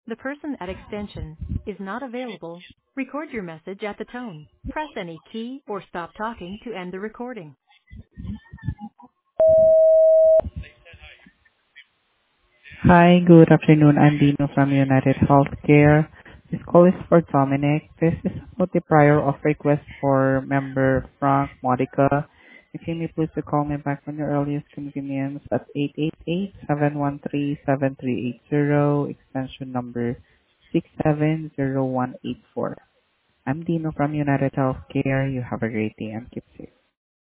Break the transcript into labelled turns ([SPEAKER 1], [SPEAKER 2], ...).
[SPEAKER 1] The person at extension is not available. Record your message at the tone. Press any key or stop talking to end the recording.
[SPEAKER 2] Hi, good afternoon. I'm Dino from United Healthcare. This call is for Dominic. This is about the prior auth request for member Frank Modica. If you may please to call me back on your earliest convenience at 888-713-7380, extension number 670-184. I'm Dino from United Healthcare. You have a great day and keep safe.